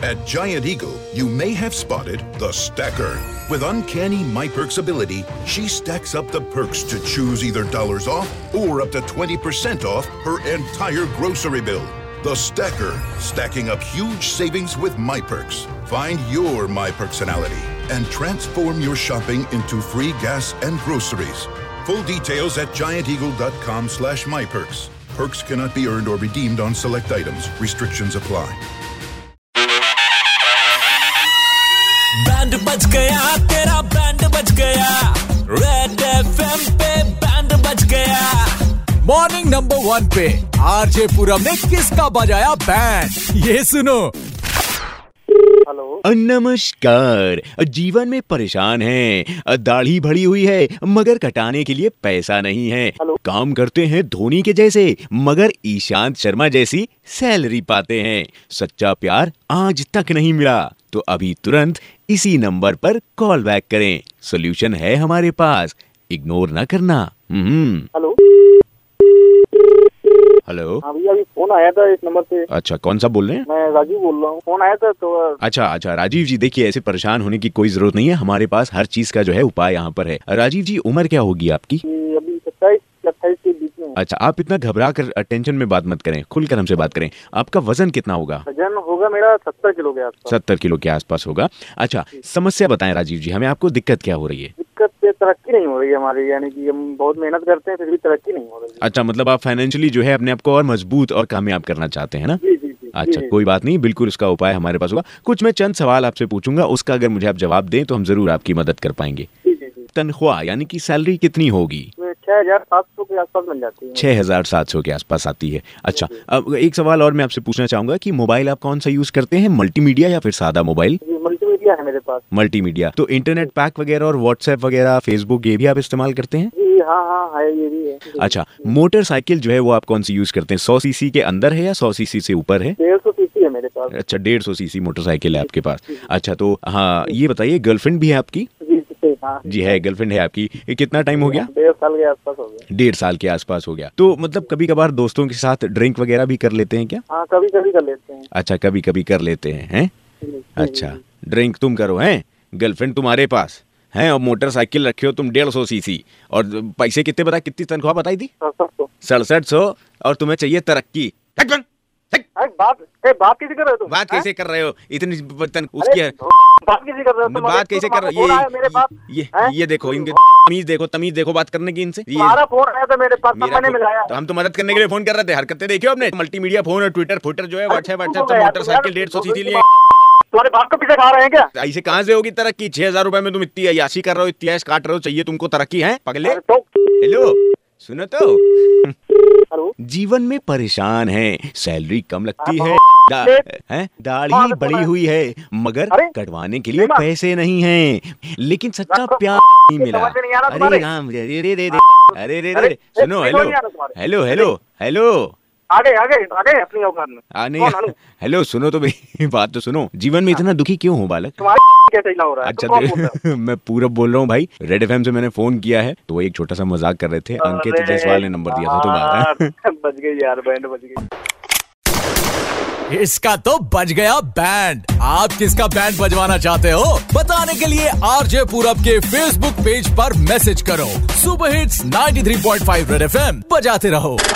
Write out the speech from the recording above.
At Giant Eagle, you may have spotted the stacker. With uncanny MyPerks ability, she stacks up the perks to choose either dollars off or up to 20% off her entire grocery bill. The Stacker, stacking up huge savings with MyPerks. Find your MyPerksonality and transform your shopping into free gas and groceries. Full details at gianteagle.com/myperks. Perks cannot be earned or redeemed on select items. Restrictions apply. Band बज गया, तेरा band बज गया, red FM पे band बज गया। Morning number 1 पे RJ पूरम ने किसका बजाया बैंड, ये सुनो। हेलो, नमस्कार। जीवन में परेशान हैं, दाढ़ी बढ़ी हुई है मगर कटाने के लिए पैसा नहीं है। काम करते हैं धोनी के जैसे मगर ईशांत शर्मा जैसी सैलरी पाते हैं। सच्चा प्यार आज तक नहीं मिला तो अभी तुरंत इसी नंबर पर कॉल बैक करें। सोल्यूशन है हमारे पास, इग्नोर ना करना। Hello hello. हाँ भैया, अभी फोन आया था इस नंबर से। अच्छा, कौन सा बोल रहे हैं? मैं राजीव बोल रहा हूँ, फोन आया था तो। अच्छा राजीव जी, देखिए ऐसे परेशान होने की कोई जरूरत नहीं है, हमारे पास हर चीज का जो है उपाय यहाँ पर है। राजीव जी, उम्र क्या होगी आपकी? अभी 27-28 के बीच में। अच्छा, आप इतना घबरा कर टेंशन में बात मत करें, खुलकर हमसे बात करें। आपका वजन कितना होगा? वजन होगा मेरा 70 किलो के आसपास। 70 किलो के आसपास होगा। अच्छा, समस्या बताएं राजीव जी, हमें आपको दिक्कत क्या हो रही है? दिक्कत से तरक्की नहीं हो रही है हमारी, यानी कि हम बहुत मेहनत करते हैं फिर भी तरक्की नहीं हो रही है। अच्छा, मतलब आप फाइनेंशियली जो है अपने आप को और मजबूत और कामयाब करना चाहते हैं ना? जी। अच्छा, कोई बात नहीं, बिल्कुल उसका उपाय हमारे पास होगा। कुछ मैं चंद सवाल आपसे पूछूंगा, उसका अगर मुझे आप जवाब दें तो हम जरूर आपकी मदद कर पाएंगे। तनख्वाह यानी कि सैलरी कितनी होगी? 6,700 के आसपास बन जाती है। 6,700 के आसपास आती है। अच्छा, अब एक सवाल और मैं आपसे पूछना चाहूंगा कि मोबाइल आप कौन सा यूज करते हैं, मल्टीमीडिया या फिर सादा मोबाइल? मल्टीमीडिया है मेरे पास। मल्टीमीडिया, तो इंटरनेट पैक वगैरह और व्हाट्सएप वगैरह, फेसबुक, ये भी आप इस्तेमाल करते हैं? हाँ है, ये भी है। अच्छा, मोटरसाइकिल जो है वो आप कौन सी यूज करते हैं? 100 सीसी के अंदर है या 100 सीसी से ऊपर है? 150 सीसी है मेरे पास। अच्छा, 150 सीसी मोटरसाइकिल है आपके पास। अच्छा, तो हाँ ये बताइए, गर्लफ्रेंड भी है आपकी? जी है, गर्लफ्रेंड है आपकी। ये कितना टाइम हो गया? 1.5 साल के आसपास हो गया। 1.5 साल के आसपास हो गया। तो मतलब कभी कभार दोस्तों के साथ ड्रिंक वगैरह भी कर लेते हैं क्या? हाँ, कभी कभी कर लेते हैं। अच्छा, कभी कभी कर लेते हैं? अच्छा, ड्रिंक तुम करो हैं, गर्लफ्रेंड तुम्हारे पास हैं और मोटरसाइकिल रखे हो तुम 150 सीसी, और पैसे कितने बताए, कितनी तनख्वाह बताई थी? 6700, और तुम्हें चाहिए तरक्की। बात कैसे कर रहे हो तुम? बात कैसे कर रहे हो? इतनी उसकी बात कैसे कर रहे हो? बात कैसे कर रहे हो? ये देखो, इनके तमीज देखो बात करने की इनसे। तुम्हारा फोन आया था मेरे पास, मैंने मिलाया। तो हम तो मदद करने के लिए फोन कर रहे थे, हरकतें देखियो आपने। मल्टीमीडिया फोन और ट्विटर जो है, व्हाट्सएप तो मोटरसाइकिल 150 सीसी लिए। तुम्हारे बाप को पीछे खा रहे हैं क्या? ऐसे कहाँ से होगी तरक्की? 6,000 रुपए में तुम इतनी अय्याशी कर रहे हो, इतनी ऐश काट रहे हो, चाहिए तुमको तरक्की है पगले? हेलो, सुनो तो, जीवन में परेशान है, सैलरी कम लगती है, दाढ़ी बढ़ी हुई है मगर कटवाने के लिए पैसे नहीं हैं, लेकिन सच्चा प्यार नहीं मिला। अरे राम, अरे सुनो, हेलो आगे अपनी औकात में। हेलो, सुनो तो भाई, बात तो सुनो। जीवन में इतना दुखी क्यों हो बालक? कैसे हो रहा है? अच्छा, मैं पूरब बोल रहा हूँ भाई, रेड एफएम से मैंने फोन किया है, तो वो एक छोटा सा मजाक कर रहे थे। अंकित जायसवाल ने नंबर दिया था तुम्हारा। बच गई यार, बैंड बच गई। इसका तो बज गया बैंड। आप किसका बैंड बजवाना चाहते हो, बताने के लिए आरजे पूरब के फेसबुक पेज पर मैसेज करो। सुपर हिट्स 93.5 रेड एफएम बजाते रहो।